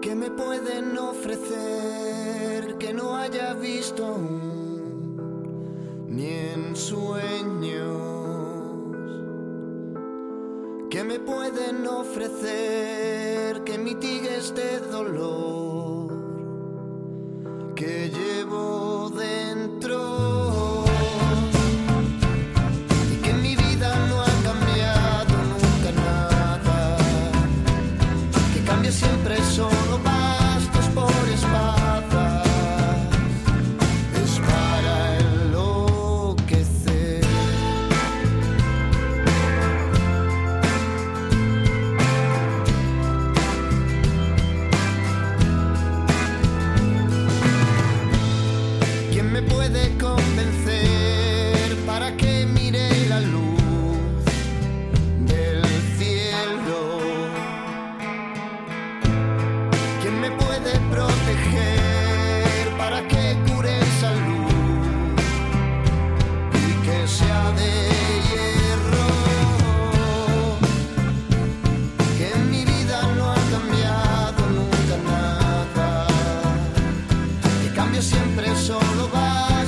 ¿Qué me pueden ofrecer que no haya visto aún, ni en sueños? ¿Qué me pueden ofrecer que mitigue este dolor que llevo dentro? Y que en mi vida no ha cambiado nunca nada, que cambia siempre solo bastos por espadas. Es para enloquecer. ¿Quién me puede convencer para que mire la luz del cielo? ¿Quién me puede proteger para que cure esa luz y que sea de hierro? Que en mi vida no ha cambiado nunca nada, que cambio siempre solo va